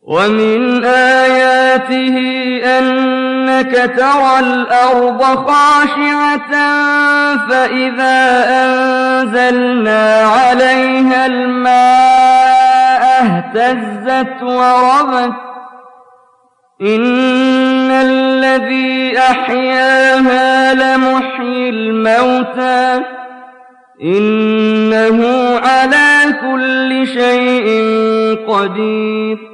ومن آياته أنك ترى الأرض خاشعة فإذا أنزلنا عليها الماء اهتزت وربت إن الذي أحياها لمحيي الموتى إنه على كل شيء قدير